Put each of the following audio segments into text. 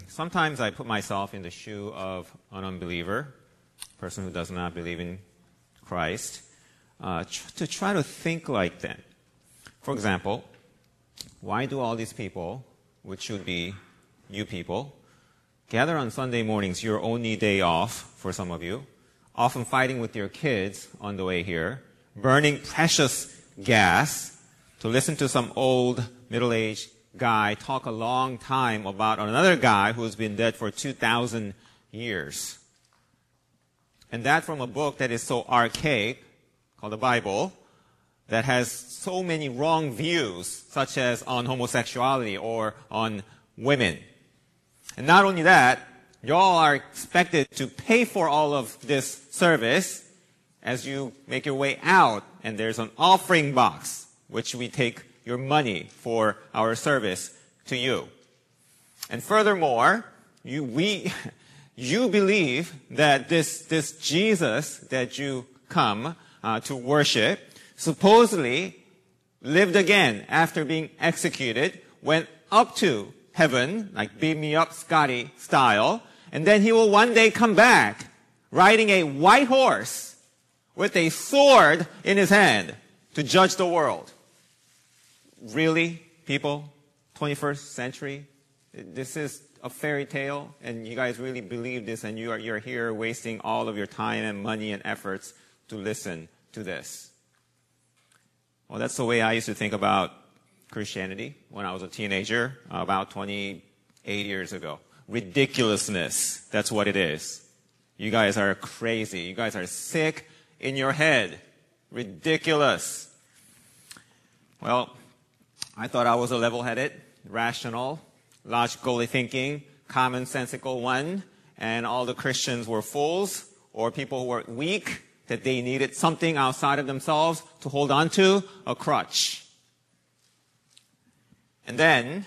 sometimes I put myself in the shoe of an unbeliever, a person who does not believe in Christ, to try to think like them. For example, why do all these people, which should be you people, gather on Sunday mornings, your only day off for some of you, often fighting with your kids on the way here, burning precious gas to listen to some old middle-aged guy talk a long time about another guy who's been dead for 2,000 years. And that from a book that is so archaic, called the Bible, that has so many wrong views, such as on homosexuality or on women. And not only that, y'all are expected to pay for all of this service as you make your way out, and there's an offering box, which we take your money for our service to you. And furthermore, you believe that this Jesus that you come to worship supposedly lived again after being executed, went up to heaven, like beam me up Scotty style, and then he will one day come back riding a white horse with a sword in his hand to judge the world. Really, people? 21st century? This is a fairy tale, and you guys really believe this, and you're here wasting all of your time and money and efforts to listen to this. Well, that's the way I used to think about Christianity when I was a teenager, about 28 years ago. Ridiculousness. That's what it is. You guys are crazy. You guys are sick in your head. Ridiculous. Well, I thought I was a level-headed, rational, logically thinking, commonsensical one, and all the Christians were fools or people who were weak, that they needed something outside of themselves to hold on to, a crutch. And then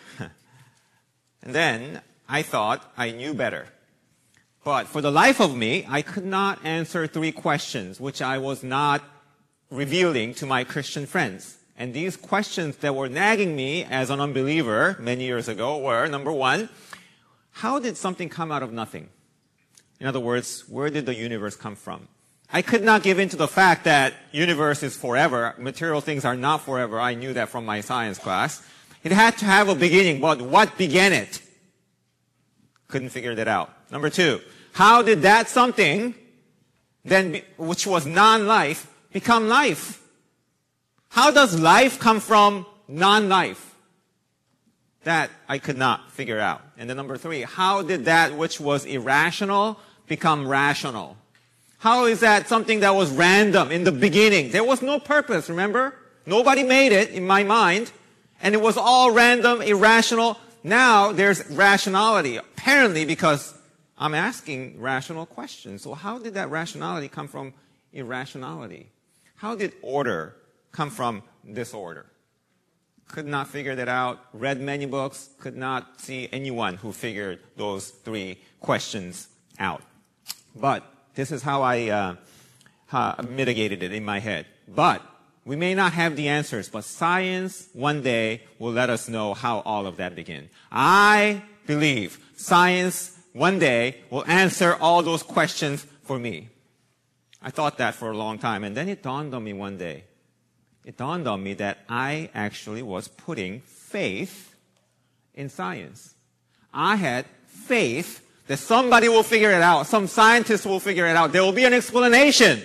I thought I knew better. But for the life of me, I could not answer 3 questions, which I was not revealing to my Christian friends. And these questions that were nagging me as an unbeliever many years ago were, number 1, how did something come out of nothing? In other words, where did the universe come from? I could not give in to the fact that universe is forever. Material things are not forever. I knew that from my science class. It had to have a beginning, but what began it? Couldn't figure that out. Number 2, how did that something, which was non-life, become life? How does life come from non-life? That I could not figure out. And then number 3, how did that which was irrational become rational? How is that something that was random in the beginning? There was no purpose, remember? Nobody made it, in my mind. And it was all random, irrational. Now there's rationality, apparently because I'm asking rational questions. So how did that rationality come from irrationality? How did order come from disorder? Could not figure that out. Read many books. Could not see anyone who figured those 3 questions out. But this is how I mitigated it in my head. But we may not have the answers, but science one day will let us know how all of that began. I believe science one day will answer all those questions for me. I thought that for a long time, and then it dawned on me one day. It dawned on me that I actually was putting faith in science. I had faith that somebody will figure it out. Some scientist will figure it out. There will be an explanation.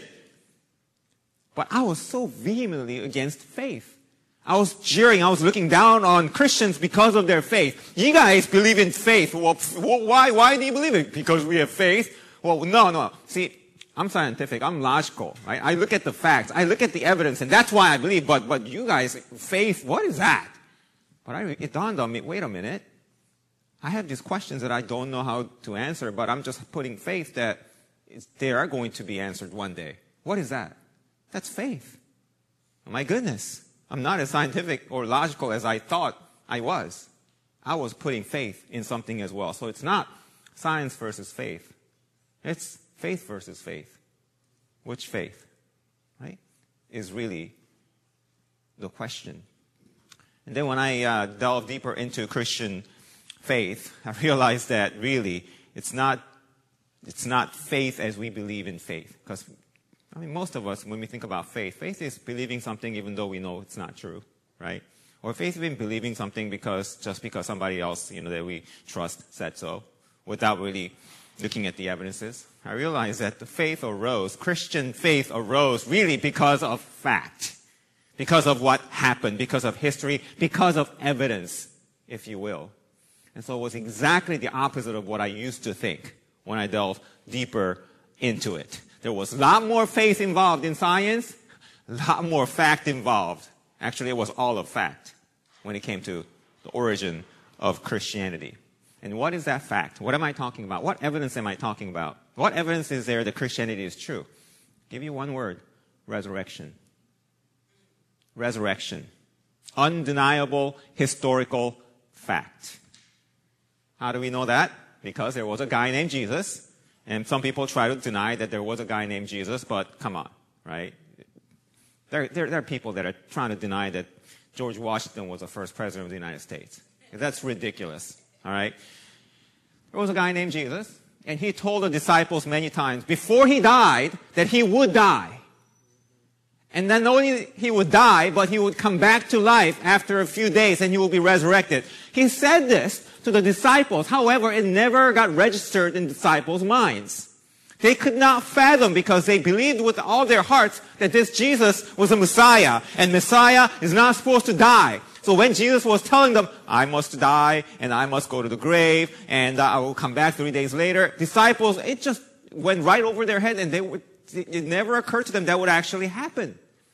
But I was so vehemently against faith. I was jeering. I was looking down on Christians because of their faith. You guys believe in faith. Well, why do you believe it? Because we have faith? Well, no. See, I'm scientific. I'm logical. Right? I look at the facts. I look at the evidence, and that's why I believe. But you guys, faith, what is that? But it dawned on me, wait a minute. I have these questions that I don't know how to answer, but I'm just putting faith that they are going to be answered one day. What is that? That's faith. Oh my goodness. I'm not as scientific or logical as I thought I was. I was putting faith in something as well. So it's not science versus faith. It's faith versus faith. Which faith, right, is really the question. And then when I delve deeper into Christian faith, I realized that really it's not faith as we believe in faith. Because, most of us, when we think about faith, faith is believing something even though we know it's not true, right? Or faith is believing something just because somebody else, that we trust said so, without really looking at the evidences. I realized that Christian faith arose really because of fact, because of what happened, because of history, because of evidence, if you will. And so it was exactly the opposite of what I used to think when I delved deeper into it. There was a lot more faith involved in science, a lot more fact involved. Actually, it was all of fact when it came to the origin of Christianity. And what is that fact? What am I talking about? What evidence am I talking about? What evidence is there that Christianity is true? I'll give you one word: resurrection. Resurrection. Undeniable historical fact. How do we know that? Because there was a guy named Jesus, and some people try to deny that there was a guy named Jesus, but come on, right? There are people that are trying to deny that George Washington was the first president of the United States. That's ridiculous, all right? There was a guy named Jesus, and he told the disciples many times before he died that he would die. And then not only he would die, but he would come back to life after a few days and he will be resurrected. He said this to the disciples. However, it never got registered in disciples' minds. They could not fathom because they believed with all their hearts that this Jesus was a Messiah, and Messiah is not supposed to die. So when Jesus was telling them, I must die, and I must go to the grave, and I will come back 3 days later, disciples, it just went right over their head, and it never occurred to them that would actually happen.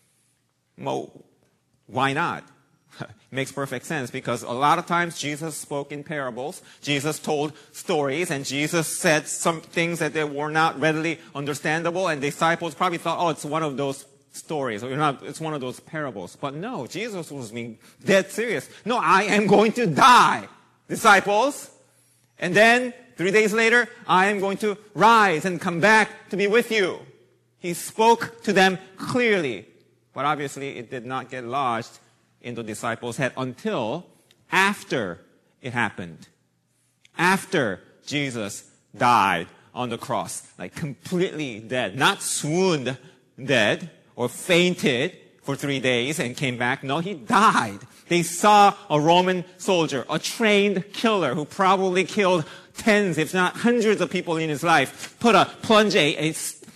Well, why not? It makes perfect sense because a lot of times Jesus spoke in parables. Jesus told stories, and Jesus said some things that they were not readily understandable, and disciples probably thought, oh, it's one of those stories, or it's one of those parables. But no, Jesus was being dead serious. No, I am going to die, disciples. And then 3 days later, I am going to rise and come back to be with you. He spoke to them clearly. But obviously, it did not get lodged in the disciples' head until after it happened. After Jesus died on the cross, like completely dead. Not swooned dead or fainted for 3 days and came back. No, he died. They saw a Roman soldier, a trained killer who probably killed tens, if not hundreds of people in his life, plunge a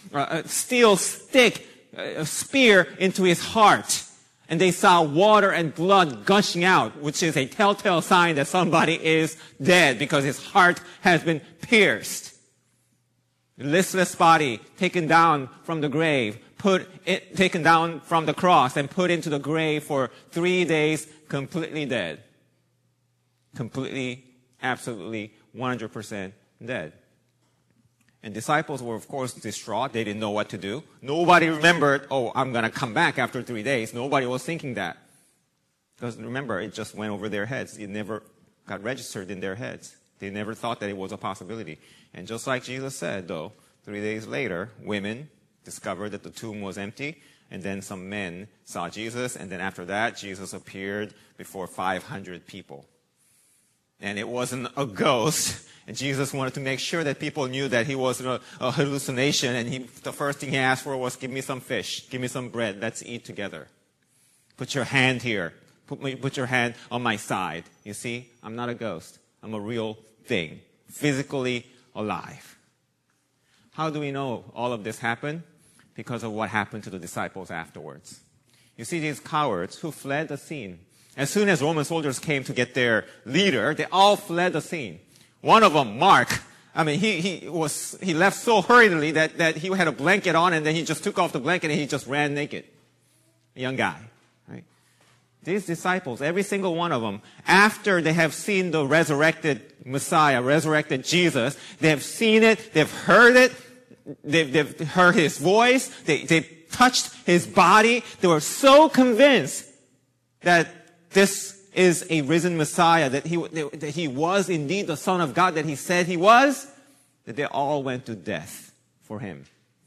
steel stick, a spear into his heart. And they saw water and blood gushing out, which is a telltale sign that somebody is dead because his heart has been pierced. Listless body taken down from the grave, taken down from the cross and put into the grave for 3 days, completely dead. Completely, absolutely, 100% dead. And disciples were, of course, distraught. They didn't know what to do. Nobody remembered, oh, I'm going to come back after 3 days. Nobody was thinking that. Because remember, it just went over their heads. It never got registered in their heads. They never thought that it was a possibility. And just like Jesus said, though, 3 days later, women discovered that the tomb was empty. And then some men saw Jesus. And then after that, Jesus appeared before 500 people. And it wasn't a ghost. And Jesus wanted to make sure that people knew that he wasn't a hallucination. And the first thing he asked for was, give me some fish. Give me some bread. Let's eat together. Put your hand here. Put your hand on my side. You see, I'm not a ghost. I'm a real thing. Physically alive. How do we know all of this happened? Because of what happened to the disciples afterwards. You see these cowards who fled the scene. As soon as Roman soldiers came to get their leader, they all fled the scene. One of them, Mark, he left so hurriedly that he had a blanket on and then he just took off the blanket and he just ran naked. A young guy, right? These disciples, every single one of them, after they have seen the resurrected Messiah, resurrected Jesus, they have seen it, they've heard it, they've heard his voice, they touched his body. They were so convinced that this is a risen Messiah, that he was indeed the Son of God that he said he was, that they all went to death for him.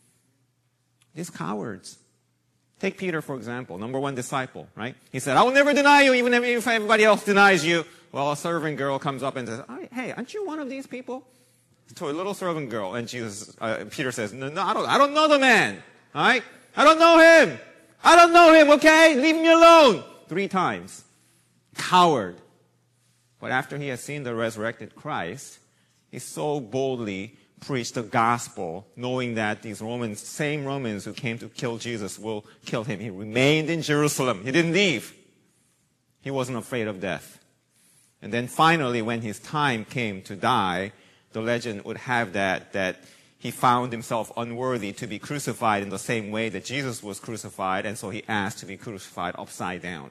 These cowards. Take Peter, for example, number one disciple, right? He said, I will never deny you, even if everybody else denies you. Well, a servant girl comes up and says, hey, aren't you one of these people? To a little servant girl. And Peter says, no, I don't know the man. All right? I don't know him. I don't know him, okay? Leave me alone. 3 times. Coward. But after he has seen the resurrected Christ, he so boldly preached the gospel, knowing that these same Romans who came to kill Jesus will kill him. He remained in Jerusalem. He didn't leave. He wasn't afraid of death. And then finally, when his time came to die, the legend would have that he found himself unworthy to be crucified in the same way that Jesus was crucified, and so he asked to be crucified upside down.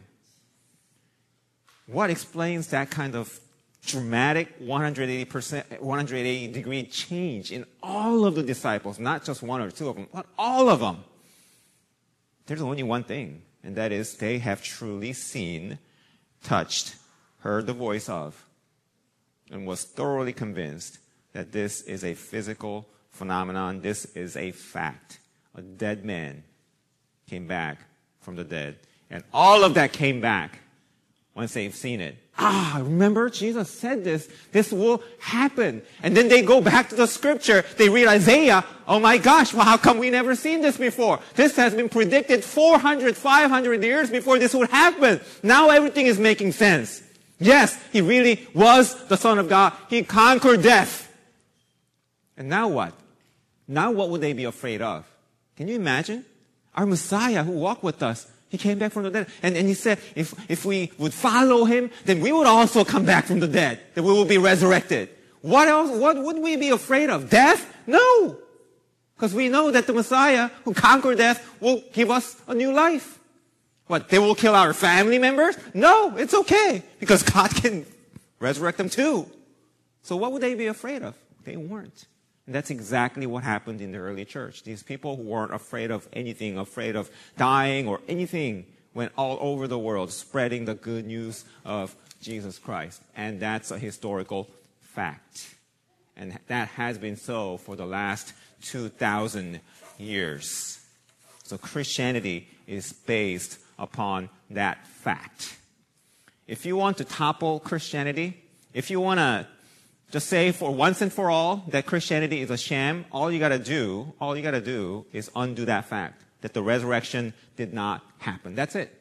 What explains that kind of dramatic 180-degree change in all of the disciples, not just 1 or 2 of them, but all of them? There's only one thing, and that is they have truly seen, touched, heard the voice of, and was thoroughly convinced that this is a physical phenomenon. This is a fact. A dead man came back from the dead. And all of that came back once they've seen it. Remember, Jesus said this. This will happen. And then they go back to the scripture. They read Isaiah. Oh my gosh, well, how come we never seen this before? This has been predicted 400, 500 years before this would happen. Now everything is making sense. Yes, he really was the Son of God. He conquered death. And now what? Now what would they be afraid of? Can you imagine? Our Messiah who walked with us, he came back from the dead. And he said, if we would follow him, then we would also come back from the dead. That we will be resurrected. What else? What would we be afraid of? Death? No. Because we know that the Messiah who conquered death will give us a new life. What? They will kill our family members? No, it's okay. Because God can resurrect them too. So what would they be afraid of? They weren't. And that's exactly what happened in the early church. These people who weren't afraid of anything, afraid of dying or anything, went all over the world spreading the good news of Jesus Christ. And that's a historical fact. And that has been so for the last 2,000 years. So Christianity is based upon that fact. If you want to topple Christianity, if you want to just say for once and for all that Christianity is a sham, all you got to do is undo that fact, that the resurrection did not happen. That's it.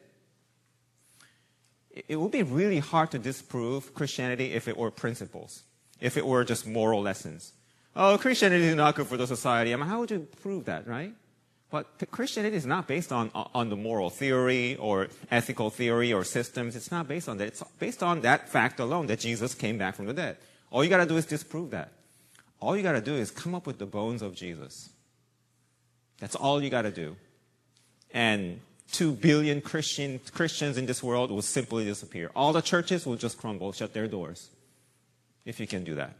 It would be really hard to disprove Christianity if it were principles, if it were just moral lessons. Oh, Christianity is not good for the society. I mean, how would you prove that, right? But Christianity is not based on the moral theory or ethical theory or systems. It's not based on that. It's based on that fact alone, that Jesus came back from the dead. All you got to do is disprove that. All you got to do is come up with the bones of Jesus. That's all you got to do. And 2 billion Christians in this world will simply disappear. All the churches will just crumble, shut their doors. If you can do that.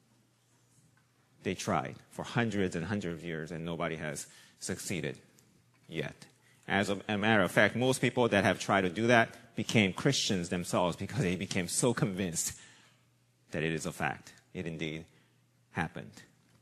They tried for hundreds and hundreds of years, and nobody has succeeded yet. As a matter of fact, most people that have tried to do that became Christians themselves because they became so convinced that it is a fact. It indeed happened.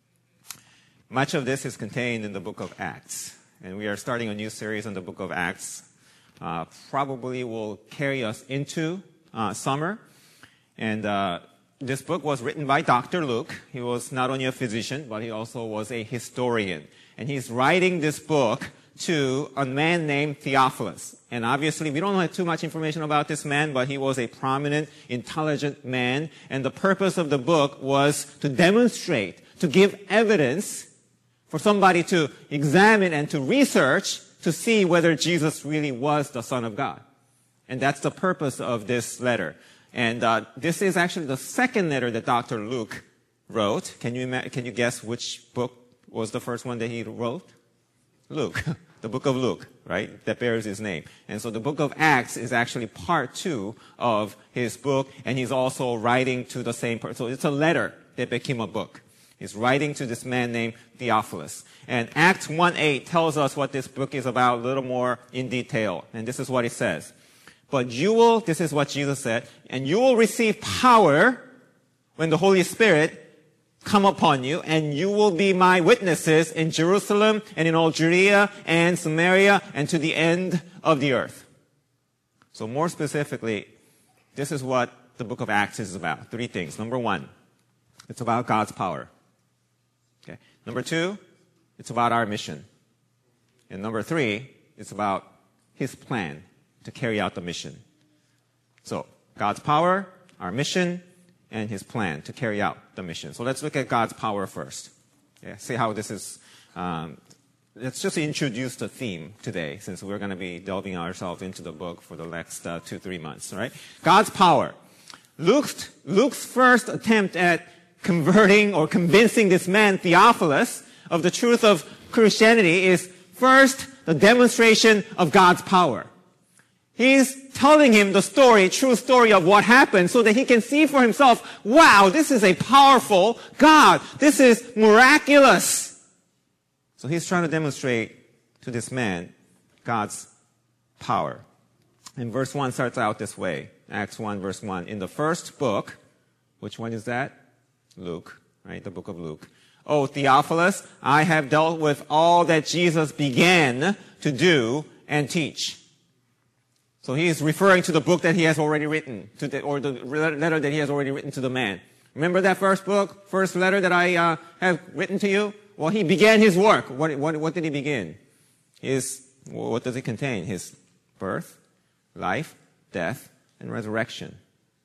Much of this is contained in the book of Acts. And we are starting a new series on the book of Acts. Probably will carry us into summer. And this book was written by Dr. Luke. He was not only a physician, but he also was a historian. And he's writing this book to a man named Theophilus. And obviously, we don't have too much information about this man, but he was a prominent, intelligent man. And the purpose of the book was to demonstrate, to give evidence for somebody to examine and to research to see whether Jesus really was the Son of God. And that's the purpose of this letter. And this is actually the second letter that Dr. Luke wrote. Can you guess which book was the first one that he wrote? Luke. The book of Luke, right? That bears his name. And so the book of Acts is actually part 2 of his book, and he's also writing to the same person. So it's a letter that became a book. He's writing to this man named Theophilus. And Acts 1:8 tells us what this book is about a little more in detail. And this is what it says. But this is what Jesus said, and you will receive power when the Holy Spirit come upon you, and you will be my witnesses in Jerusalem and in all Judea and Samaria and to the end of the earth. So more specifically, this is what the book of Acts is about. Three things. Number one, it's about God's power. Okay. Number two, it's about our mission. And number three, it's about his plan to carry out the mission. So, God's power, our mission, and his plan to carry out the mission. So let's look at God's power first. Yeah, see how this is, let's just introduce the theme today, since we're going to be delving ourselves into the book for the next 2-3 months, all right? God's power. Luke's first attempt at converting or convincing this man, Theophilus, of the truth of Christianity is first the demonstration of God's power. He's telling him the story, true story of what happened so that he can see for himself, wow, this is a powerful God. This is miraculous. So he's trying to demonstrate to this man God's power. And verse 1 starts out this way. Acts 1, verse 1. In the first book, which one is that? Luke, right? The book of Luke. O Theophilus, I have dealt with all that Jesus began to do and teach. So he is referring to the book that he has already written, or the letter that he has already written to the man. Remember that first book, first letter that I have written to you? Well, he began his work. What did he begin? What does it contain? His birth, life, death, and resurrection.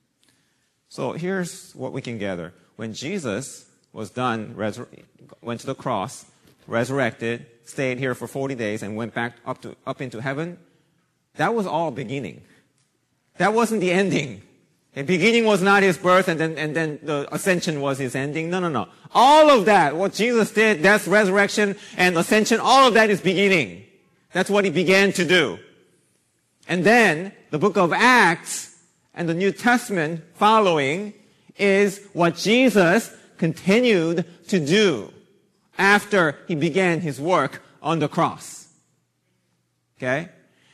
So here's what we can gather. When Jesus was done, went to the cross, resurrected, stayed here for 40 days, and went back up into heaven, that was all beginning. That wasn't the ending. The beginning was not his birth, and then the ascension was his ending. No. All of that, what Jesus did, death, resurrection, and ascension, all of that is beginning. That's what he began to do. And then the book of Acts and the New Testament following is what Jesus continued to do after he began his work on the cross. Okay?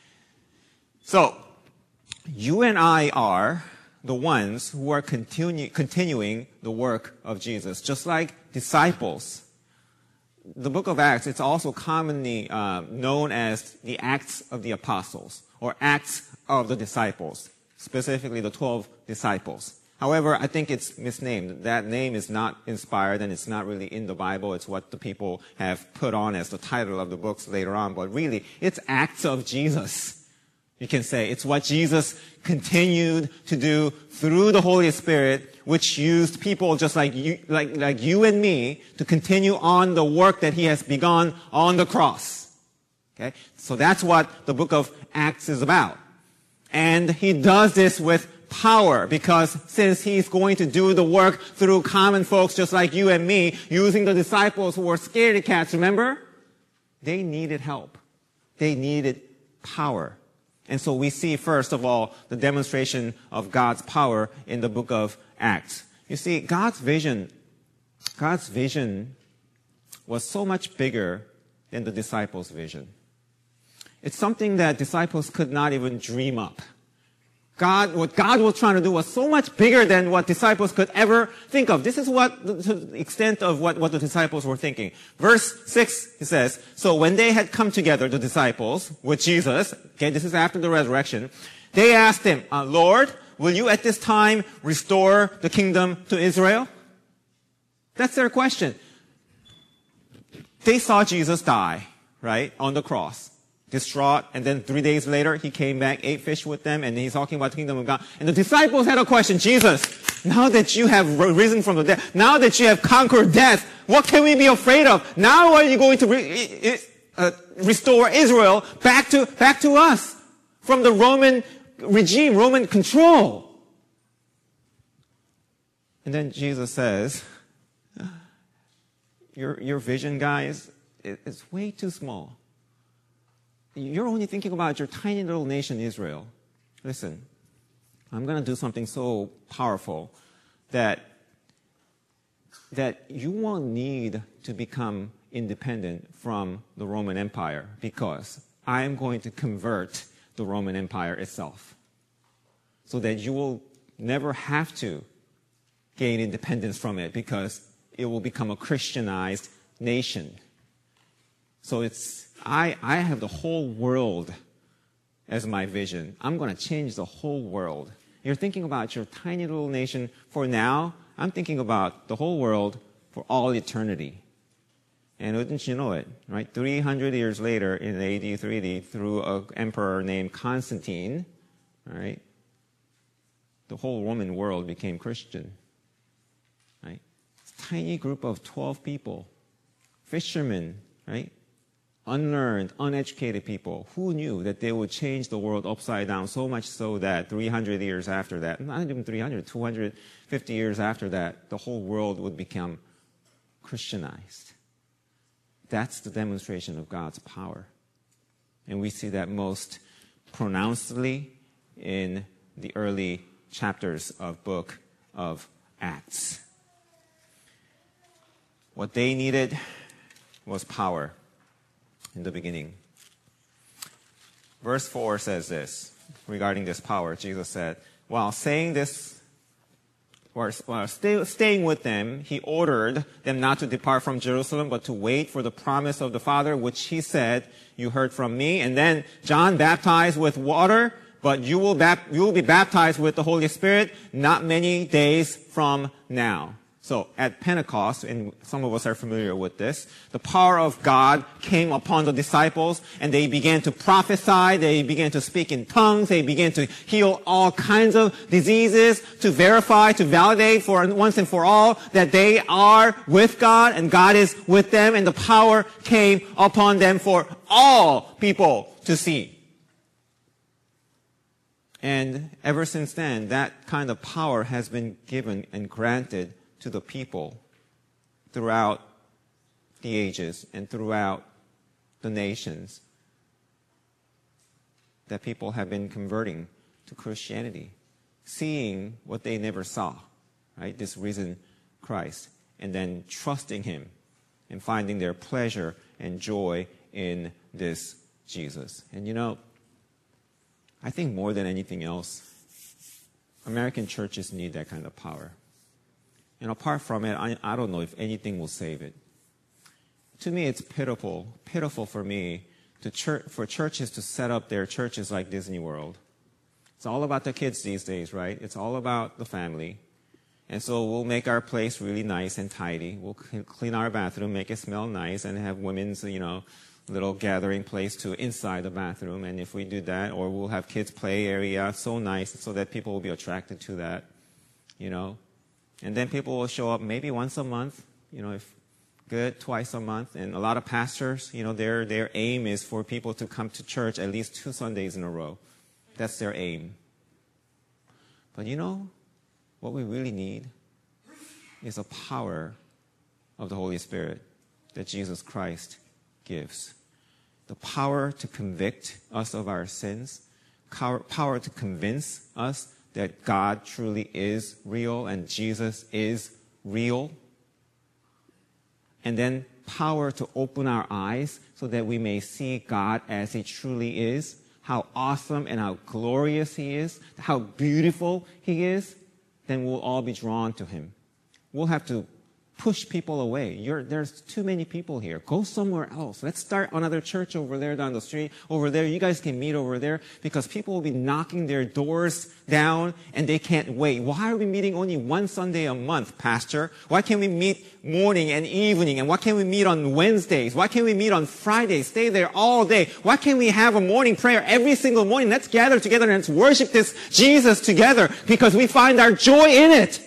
So, you and I are the ones who are continuing the work of Jesus, just like disciples. The book of Acts, it's also commonly known as the Acts of the Apostles, or Acts of the Disciples, specifically the 12 disciples. However, I think it's misnamed. That name is not inspired, and it's not really in the Bible. It's what the people have put on as the title of the books later on. But really, it's Acts of Jesus. You can say it's what Jesus continued to do through the Holy Spirit, which used people just like you and me to continue on the work that he has begun on the cross. Okay? So that's what the book of Acts is about. And he does this with power, because since he's going to do the work through common folks just like you and me, using the disciples who were scaredy cats, remember? They needed help. They needed power. And so we see, first of all, the demonstration of God's power in the book of Acts. You see, God's vision was so much bigger than the disciples' vision. It's something that disciples could not even dream up. What God was trying to do was so much bigger than what disciples could ever think of. This is what the extent of what the disciples were thinking. Verse 6, it says, so when they had come together, the disciples, with Jesus, okay, this is after the resurrection, they asked him, Lord, will you at this time restore the kingdom to Israel? That's their question. They saw Jesus die, right, on the cross. Distraught, and then 3 days later, he came back, ate fish with them, and he's talking about the kingdom of God. And the disciples had a question, Jesus, now that you have risen from the dead, now that you have conquered death, what can we be afraid of? Now are you going to restore Israel back to us from the Roman regime, Roman control? And then Jesus says, your vision, guys, is way too small. You're only thinking about your tiny little nation, Israel. Listen, I'm going to do something so powerful that you won't need to become independent from the Roman Empire, because I am going to convert the Roman Empire itself, so that you will never have to gain independence from it, because it will become a Christianized nation. So I have the whole world as my vision. I'm going to change the whole world. You're thinking about your tiny little nation for now. I'm thinking about the whole world for all eternity. And wouldn't you know it, right? 300 years later, in AD 380, through an emperor named Constantine, right, the whole Roman world became Christian. Right? A tiny group of 12 people, fishermen, right? Unlearned, uneducated people. Who knew that they would change the world upside down so much so that 300 years after that, not even 300, 250 years after that, the whole world would become Christianized. That's the demonstration of God's power. And we see that most pronouncedly in the early chapters of book of Acts. What they needed was power in the beginning. Verse 4 says this, regarding this power. Jesus said, while saying this, while staying with them, he ordered them not to depart from Jerusalem, but to wait for the promise of the Father, which he said, you heard from me. And then John baptized with water, but you will be baptized with the Holy Spirit not many days from now. So at Pentecost, and some of us are familiar with this, the power of God came upon the disciples, and they began to prophesy, they began to speak in tongues, they began to heal all kinds of diseases, to verify, to validate for once and for all that they are with God, and God is with them, and the power came upon them for all people to see. And ever since then, that kind of power has been given and granted to the people throughout the ages and throughout the nations, that people have been converting to Christianity, seeing what they never saw, right? This risen Christ, and then trusting him and finding their pleasure and joy in this Jesus. And you know, I think more than anything else, American churches need that kind of power. And apart from it, I don't know if anything will save it. To me, it's pitiful for me for churches to set up their churches like Disney World. It's all about the kids these days, right? It's all about the family. And so we'll make our place really nice and tidy. We'll clean our bathroom, make it smell nice, and have women's, little gathering place to inside the bathroom. And if we do that, or we'll have kids' play area so nice so that people will be attracted to that, And then people will show up maybe once a month, if good, twice a month. And a lot of pastors, their aim is for people to come to church at least 2 Sundays in a row. That's their aim. But what we really need is a power of the Holy Spirit that Jesus Christ gives. The power to convict us of our sins, power to convince us that God truly is real and Jesus is real. And then power to open our eyes so that we may see God as he truly is, how awesome and how glorious he is, how beautiful he is. Then we'll all be drawn to him. We'll have to push people away. There's too many people here. Go somewhere else. Let's start another church over there down the street. Over there, you guys can meet over there, because people will be knocking their doors down and they can't wait. Why are we meeting only one Sunday a month, Pastor? Why can't we meet morning and evening? And why can't we meet on Wednesdays? Why can't we meet on Fridays? Stay there all day. Why can't we have a morning prayer every single morning? Let's gather together and let's worship this Jesus together, because we find our joy in it.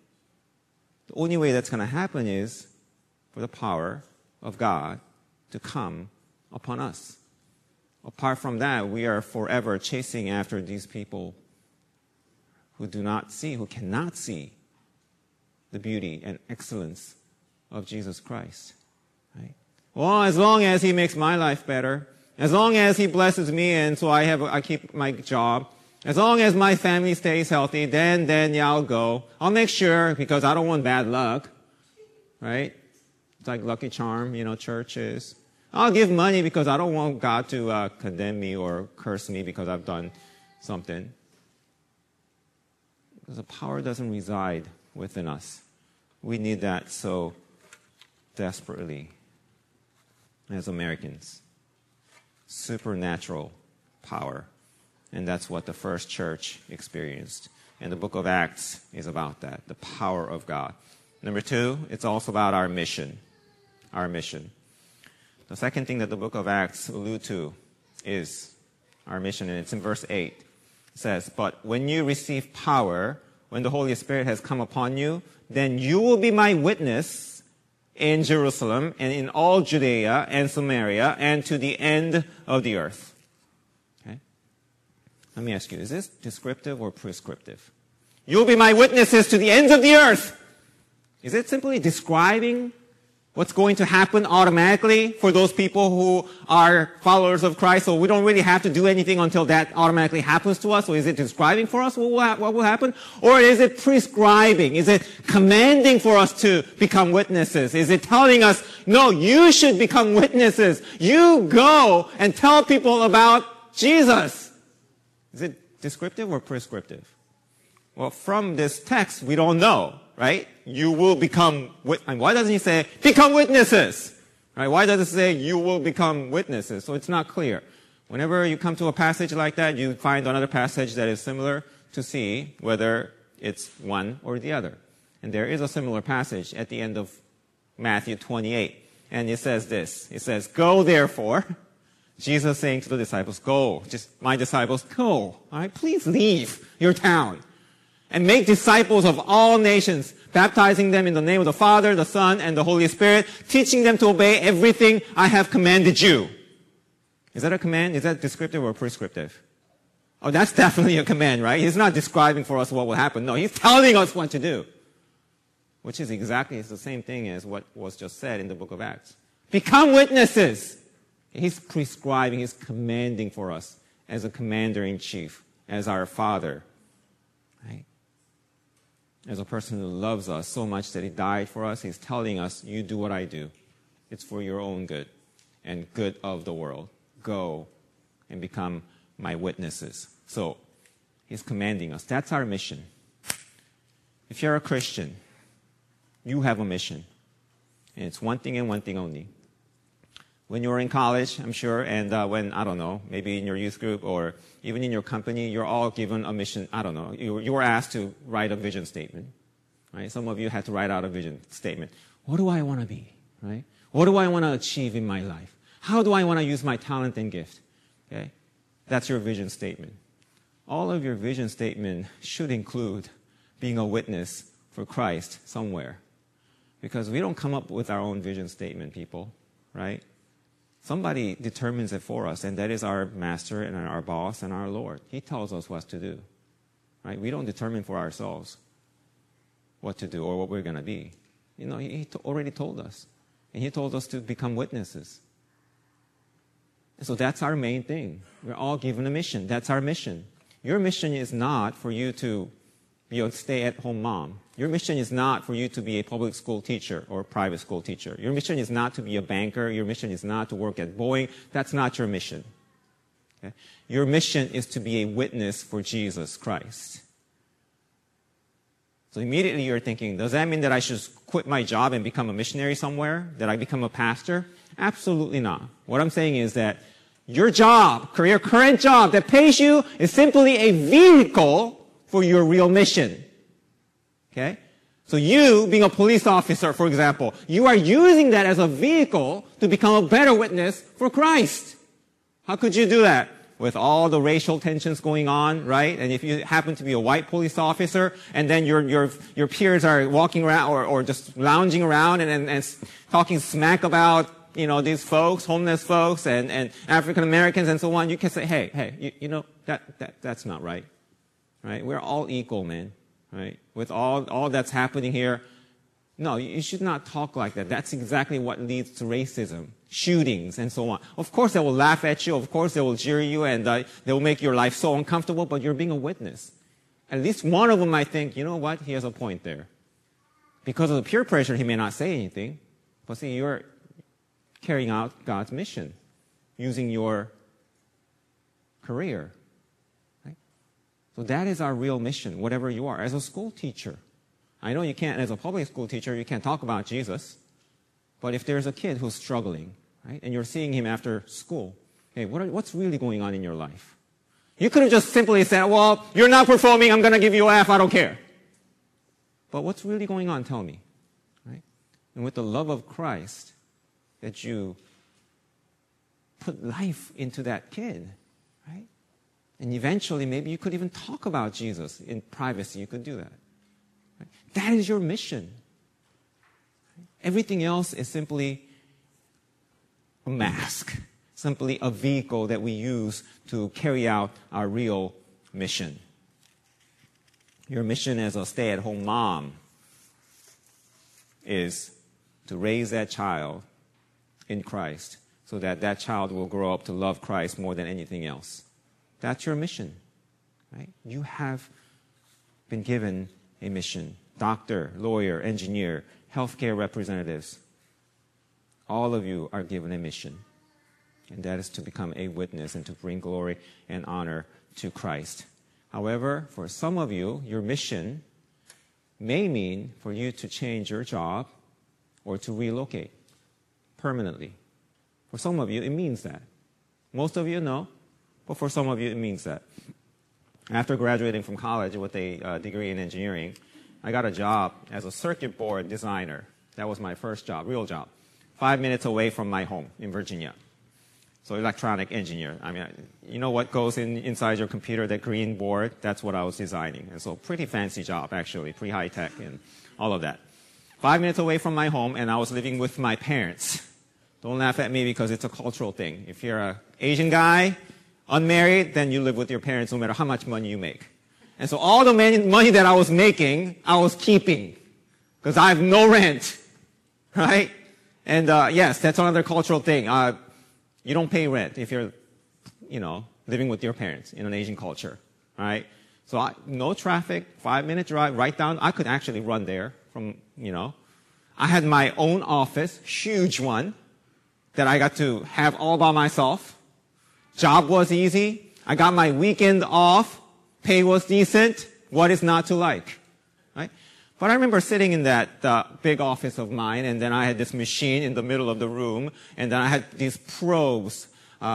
The only way that's going to happen is for the power of God to come upon us. Apart from that, we are forever chasing after these people who cannot see the beauty and excellence of Jesus Christ. Right? Well, as long as he makes my life better, as long as he blesses me and so I keep my job, as long as my family stays healthy, then I'll go. I'll make sure, because I don't want bad luck, right? It's like Lucky Charm, churches. I'll give money because I don't want God to condemn me or curse me because I've done something. Because the power doesn't reside within us. We need that so desperately as Americans. Supernatural power. And that's what the first church experienced. And the book of Acts is about that, the power of God. Number two, it's also about our mission. Our mission. The second thing that the book of Acts alludes to is our mission, and it's in verse 8. It says, "But when you receive power, when the Holy Spirit has come upon you, then you will be my witness in Jerusalem and in all Judea and Samaria and to the end of the earth." Okay? Let me ask you, is this descriptive or prescriptive? You'll be my witnesses to the ends of the earth. Is it simply describing what's going to happen automatically for those people who are followers of Christ, so we don't really have to do anything until that automatically happens to us? Or is it describing for us what will happen? Or is it prescribing? Is it commanding for us to become witnesses? Is it telling us, no, you should become witnesses. You go and tell people about Jesus. Is it descriptive or prescriptive? Well, from this text, we don't know, right? You will become, and why doesn't he say, become witnesses? Right? Why does it say you will become witnesses? So it's not clear. Whenever you come to a passage like that, you find another passage that is similar to see whether it's one or the other. And there is a similar passage at the end of Matthew 28. And it says this. It says, "Go therefore," Jesus saying to the disciples, "Go, just my disciples, go. All right? Please leave your town. And make disciples of all nations, baptizing them in the name of the Father, the Son, and the Holy Spirit, teaching them to obey everything I have commanded you." Is that a command? Is that descriptive or prescriptive? Oh, that's definitely a command, right? He's not describing for us what will happen. No, he's telling us what to do. Which is exactly the same thing as what was just said in the book of Acts. Become witnesses. He's prescribing, he's commanding for us as a commander-in-chief, as our Father. Right? As a person who loves us so much that he died for us, he's telling us, you do what I do. It's for your own good and good of the world. Go and become my witnesses. So, he's commanding us. That's our mission. If you're a Christian, you have a mission. And it's one thing and one thing only. When you were in college, I'm sure, and when, I don't know, maybe in your youth group or even in your company, you're all given a mission. I don't know. You were asked to write a vision statement, right? Some of you had to write out a vision statement. What do I want to be, right? What do I want to achieve in my life? How do I want to use my talent and gift? Okay? That's your vision statement. All of your vision statement should include being a witness for Christ somewhere. Because we don't come up with our own vision statement, people, right? Somebody determines it for us, and that is our master and our boss and our Lord. He tells us what to do, right? We don't determine for ourselves what to do or what we're going to be. You know, he already told us, and he told us to become witnesses. And so that's our main thing. We're all given a mission. That's our mission. Your mission is not for you to be a stay-at-home mom. Your mission is not for you to be a public school teacher or a private school teacher. Your mission is not to be a banker. Your mission is not to work at Boeing. That's not your mission. Okay? Your mission is to be a witness for Jesus Christ. So immediately you're thinking, does that mean that I should quit my job and become a missionary somewhere? That I become a pastor? Absolutely not. What I'm saying is that your job, your current job that pays you is simply a vehicle for your real mission. Okay? So you, being a police officer, for example, you are using that as a vehicle to become a better witness for Christ. How could you do that? With all the racial tensions going on, right? And if you happen to be a white police officer, and then your peers are walking around or just lounging around and talking smack about, you know, these folks, homeless folks and African Americans and so on, you can say, hey, you know, that's not right. Right? We're all equal, man. Right? With all that's happening here, no, you should not talk like that. That's exactly what leads to racism, shootings, and so on. Of course, they will laugh at you. Of course, they will jeer you, and they will make your life so uncomfortable, but you're being a witness. At least one of them might think, you know what? He has a point there. Because of the peer pressure, he may not say anything. But see, you're carrying out God's mission using your career. So that is our real mission, whatever you are. As a school teacher, I know you can't, as a public school teacher, you can't talk about Jesus. But if there's a kid who's struggling, right, and you're seeing him after school, hey, what's really going on in your life? You could have just simply said, well, you're not performing, I'm going to give you an F, I don't care. But what's really going on, tell me. Right? And with the love of Christ, that you put life into that kid, right? And eventually, maybe you could even talk about Jesus in privacy. You could do that. Right? That is your mission. Right? Everything else is simply a mask, simply a vehicle that we use to carry out our real mission. Your mission as a stay-at-home mom is to raise that child in Christ so that that child will grow up to love Christ more than anything else. That's your mission, right? You have been given a mission. Doctor, lawyer, engineer, healthcare representatives, all of you are given a mission. And that is to become a witness and to bring glory and honor to Christ. However, for some of you, your mission may mean for you to change your job or to relocate permanently. For some of you, it means that. Most of you, no. But for some of you, it means that. After graduating from college with a degree in engineering, I got a job as a circuit board designer. That was my first job, real job. 5 minutes away from my home in Virginia. So electronic engineer. I mean, you know what goes inside your computer, that green board? That's what I was designing. And so pretty fancy job, actually, pretty high-tech and all of that. 5 minutes away from my home, and I was living with my parents. Don't laugh at me because it's a cultural thing. If you're an Asian guy, unmarried, then you live with your parents no matter how much money you make. And so all the money that I was making, I was keeping because I have no rent, right? And yes, that's another cultural thing. You don't pay rent if you're, living with your parents in an Asian culture, right? So no traffic, 5-minute drive, right down. I could actually run there from, I had my own office, huge one, that I got to have all by myself. Job was easy. I got my weekend off. Pay was decent. What is not to like, right? But I remember sitting in that big office of mine, and then I had this machine in the middle of the room, and then I had these probes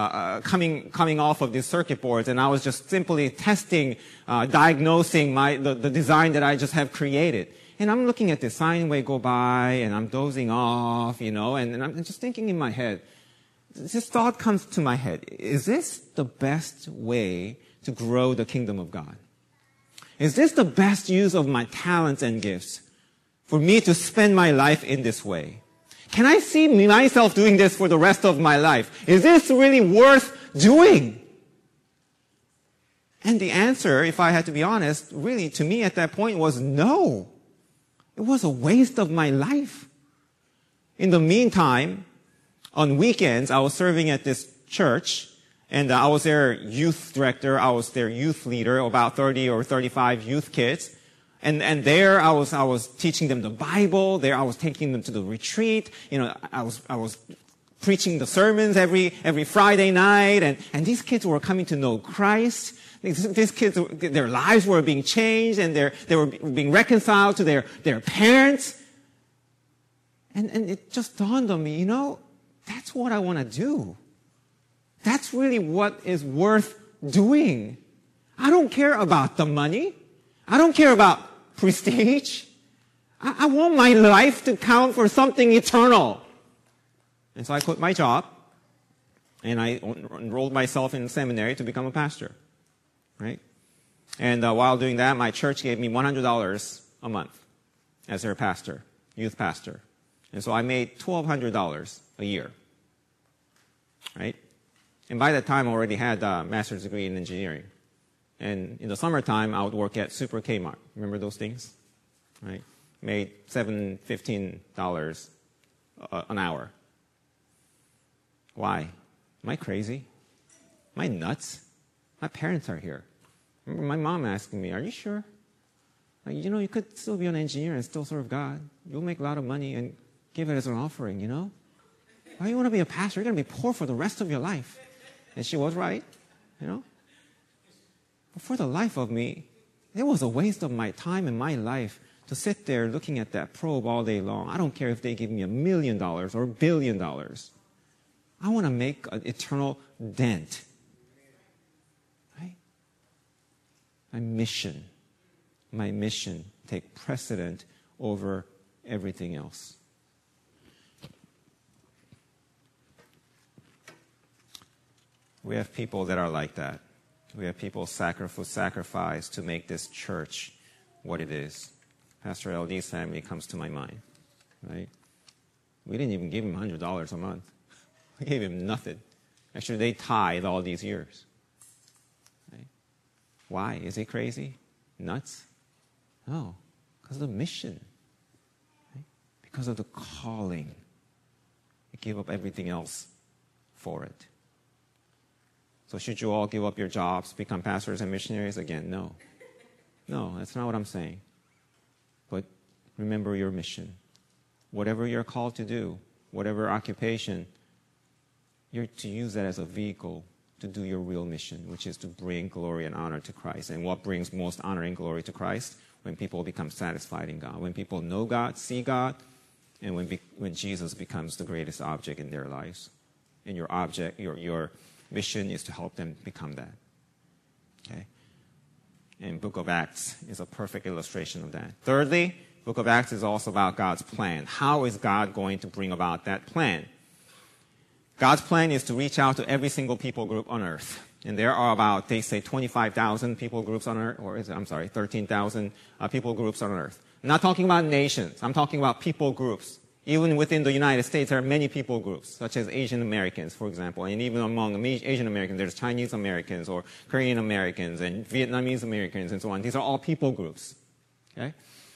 coming off of these circuit boards, and I was just simply testing, diagnosing the design that I just have created. And I'm looking at the sine wave go by, and I'm dozing off, and I'm just thinking in my head, this thought comes to my head, is this the best way to grow the kingdom of God? Is this the best use of my talents and gifts for me to spend my life in this way? Can I see myself doing this for the rest of my life? Is this really worth doing? And the answer, if I had to be honest, really to me at that point was no. It was a waste of my life. In the meantime, on weekends, I was serving at this church, and I was their youth director. I was their youth leader, about 30 or 35 youth kids. And there I was teaching them the Bible. There I was taking them to the retreat. I was preaching the sermons every Friday night. And these kids were coming to know Christ. These kids, their lives were being changed, and they were being reconciled to their parents. And it just dawned on me, that's what I want to do. That's really what is worth doing. I don't care about the money. I don't care about prestige. I want my life to count for something eternal. And so I quit my job, and I enrolled myself in seminary to become a pastor, right? And while doing that, my church gave me $100 a month as their pastor, youth pastor. And so I made $1,200 a year, right? And by that time, I already had a master's degree in engineering. And in the summertime, I would work at Super Kmart. Remember those things? Right? Made $15 an hour. Why? Am I crazy? Am I nuts? My parents are here. Remember my mom asking me, are you sure? You could still be an engineer and still serve God. You'll make a lot of money and give it as an offering, Why do you want to be a pastor? You're going to be poor for the rest of your life. And she was right, But for the life of me, it was a waste of my time and my life to sit there looking at that probe all day long. I don't care if they give me $1 million or $1 billion. I want to make an eternal dent. Right? my mission take precedent over everything else. We have people that are like that. We have people sacrifice to make this church what it is. Pastor LD's family comes to my mind, right? We didn't even give him $100 a month. We gave him nothing. Actually, they tithe all these years. Right? Why? Is he crazy? Nuts? No, because of the mission. Right? Because of the calling. We give up everything else for it. So should you all give up your jobs, become pastors and missionaries? Again, no. No, that's not what I'm saying. But remember your mission. Whatever you're called to do, whatever occupation, you're to use that as a vehicle to do your real mission, which is to bring glory and honor to Christ. And what brings most honor and glory to Christ? When people become satisfied in God. When people know God, see God, and when Jesus becomes the greatest object in their lives. And your object, your mission is to help them become that. Okay? And Book of Acts is a perfect illustration of that. Thirdly, Book of Acts is also about God's plan. How is God going to bring about that plan? God's plan is to reach out to every single people group on earth. And there are about, they say, 25,000 people groups on earth, or 13,000 people groups on earth. I'm not talking about nations. I'm talking about people groups. Even within the United States, there are many people groups, such as Asian Americans, for example. And even among Asian Americans, there's Chinese Americans or Korean Americans and Vietnamese Americans and so on. These are all people groups. Okay?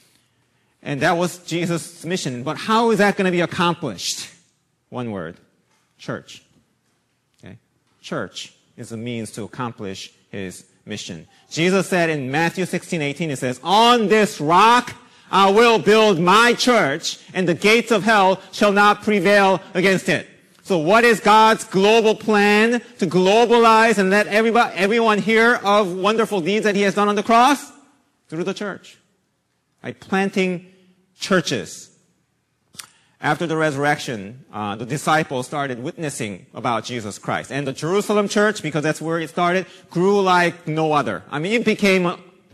And that was Jesus' mission. But how is that going to be accomplished? One word. Church. Okay? Church is a means to accomplish his mission. Jesus said in Matthew 16:18, it says, "On this rock I will build my church, and the gates of hell shall not prevail against it." So what is God's global plan to globalize and let everyone hear of wonderful deeds that he has done on the cross? Through the church. By planting churches. After the resurrection, the disciples started witnessing about Jesus Christ. And the Jerusalem church, because that's where it started, grew like no other. I mean, it became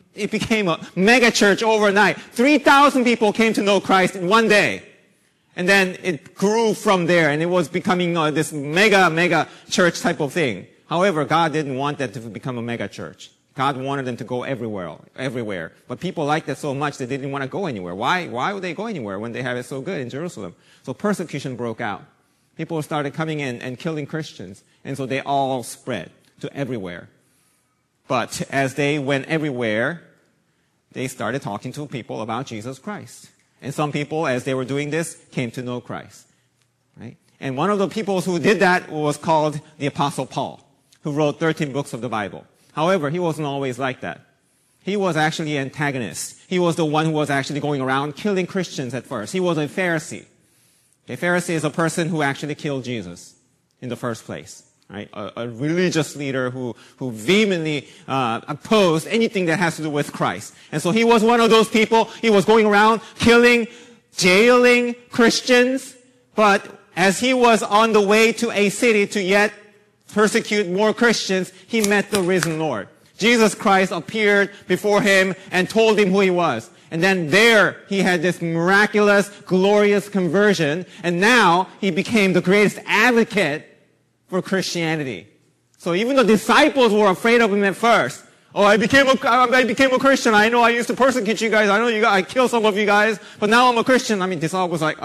a mega church overnight. 3,000 people came to know Christ in one day. And then it grew from there, and it was becoming this mega church type of thing. However, God didn't want that to become a mega church. God wanted them to go everywhere. But people liked it so much that they didn't want to go anywhere. Why would they go anywhere when they have it so good in Jerusalem? So persecution broke out. People started coming in and killing Christians. And so they all spread to everywhere. But as they went everywhere, they started talking to people about Jesus Christ. And some people, as they were doing this, came to know Christ. Right? And one of the people who did that was called the Apostle Paul, who wrote 13 books of the Bible. However, he wasn't always like that. He was actually an antagonist. He was the one who was actually going around killing Christians at first. He was a Pharisee. A Pharisee is a person who actually killed Jesus in the first place. Right? A religious leader who vehemently opposed anything that has to do with Christ. And so he was one of those people. He was going around killing, jailing Christians. But as he was on the way to a city to yet persecute more Christians, he met the risen Lord. Jesus Christ appeared before him and told him who he was. And then there he had this miraculous, glorious conversion. And now he became the greatest advocate for Christianity. So even the disciples were afraid of him at first. Oh, I became a Christian. I know I used to persecute you guys. I know I killed some of you guys, but now I'm a Christian. I mean, disciples like,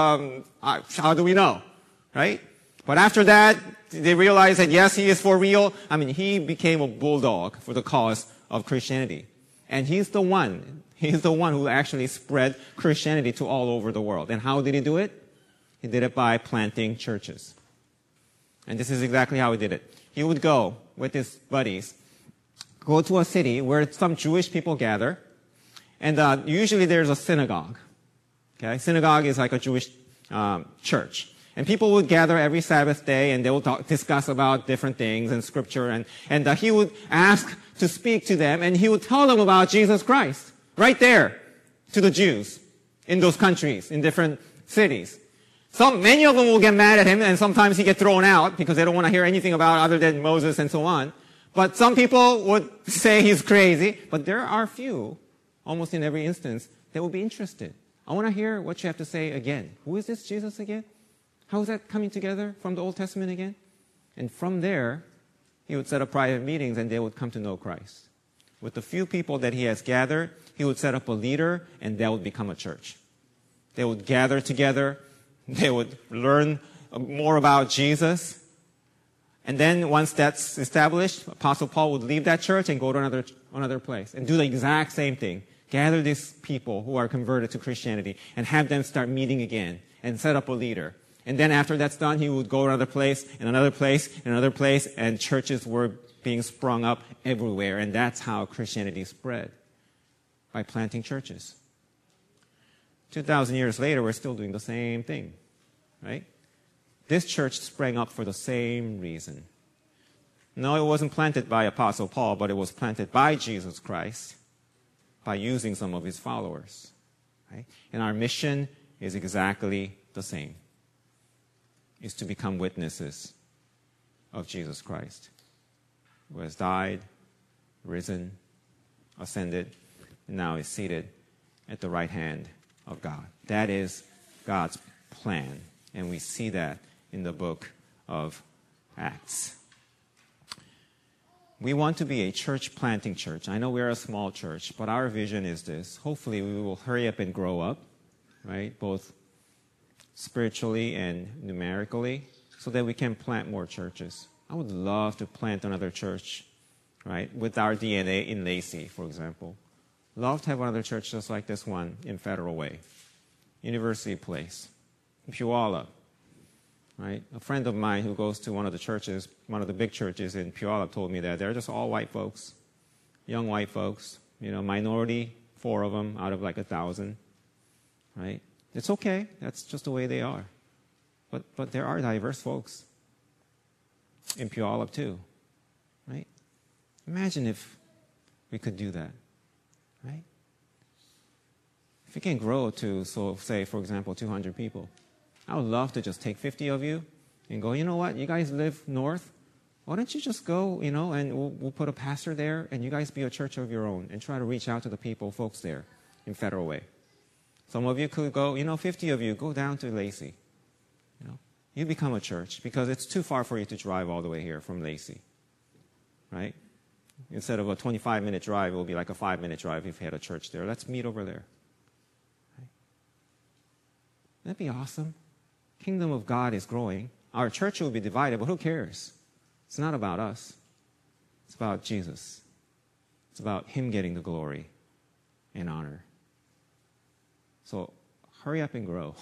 how do we know? Right? But after that, they realized that yes, he is for real. I mean, he became a bulldog for the cause of Christianity. And he's the one who actually spread Christianity to all over the world. And how did he do it? He did it by planting churches. And this is exactly how he did it. He would go with his buddies, go to a city where some Jewish people gather, and usually there's a synagogue. Okay, synagogue is like a Jewish church. And people would gather every Sabbath day, and they would discuss about different things and scripture, and he would ask to speak to them, and he would tell them about Jesus Christ, right there, to the Jews in those countries, in different cities. Many of them will get mad at him, and sometimes he gets thrown out because they don't want to hear anything about other than Moses and so on. But some people would say he's crazy, but there are few, almost in every instance, that will be interested. I want to hear what you have to say again. Who is this Jesus again? How is that coming together from the Old Testament again? And from there, he would set up private meetings and they would come to know Christ. With the few people that he has gathered, he would set up a leader and that would become a church. They would gather together. They would learn more about Jesus. And then once that's established, Apostle Paul would leave that church and go to another place and do the exact same thing. Gather these people who are converted to Christianity and have them start meeting again and set up a leader. And then after that's done, he would go to another place and another place and another place, and churches were being sprung up everywhere. And that's how Christianity spread, by planting churches. 2,000 years later, we're still doing the same thing, right? This church sprang up for the same reason. No, it wasn't planted by Apostle Paul, but it was planted by Jesus Christ by using some of his followers, right? And our mission is exactly the same. Is to become witnesses of Jesus Christ, who has died, risen, ascended, and now is seated at the right hand of God. That is God's plan, and we see that in the book of Acts. We want to be a church planting church. I know we're a small church, but our vision is this. Hopefully we will hurry up and grow up, right? Both spiritually and numerically, so that we can plant more churches. I would love to plant another church, right, with our DNA in Lacey, for example. Love to have another church just like this one in Federal Way, University Place, Puyallup, right? A friend of mine who goes to one of the churches, one of the big churches in Puyallup, told me that they're just all white folks, young white folks, minority, 4 of them out of like 1,000, right? It's okay. That's just the way they are. But there are diverse folks in Puyallup too, right? Imagine if we could do that, right? If we can grow to, say, for example, 200 people, I would love to just take 50 of you and go, you know what? You guys live north. Why don't you just go, and we'll put a pastor there, and you guys be a church of your own and try to reach out to the folks there in Federal Way. Some of you could go, 50 of you, go down to Lacey. You become a church because it's too far for you to drive all the way here from Lacey, right? Instead of a 25-minute drive, it will be like a 5-minute drive if you had a church there. Let's meet over there. Right? That'd be awesome. Kingdom of God is growing. Our church will be divided, but who cares? It's not about us. It's about Jesus. It's about him getting the glory and honor. So hurry up and grow.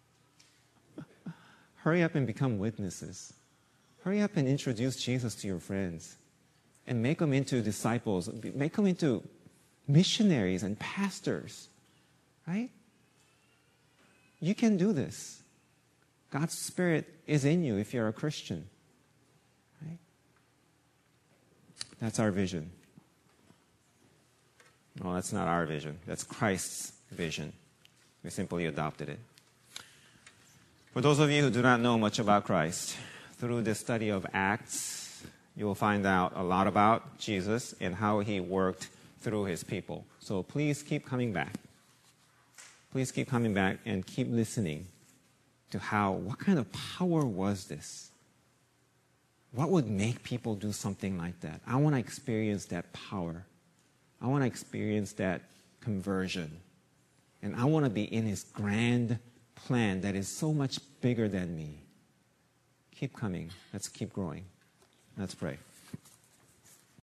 Hurry up and become witnesses. Hurry up and introduce Jesus to your friends and make them into disciples. Make them into missionaries and pastors, right? You can do this. God's Spirit is in you if you're a Christian, right? That's our vision. No, that's not our vision. That's Christ's vision. We simply adopted it. For those of you who do not know much about Christ, through this study of Acts, you will find out a lot about Jesus and how he worked through his people. So please keep coming back. Please keep coming back and keep listening to what kind of power was this? What would make people do something like that? I want to experience that power. I want to experience that conversion. And I want to be in his grand plan that is so much bigger than me. Keep coming. Let's keep growing. Let's pray.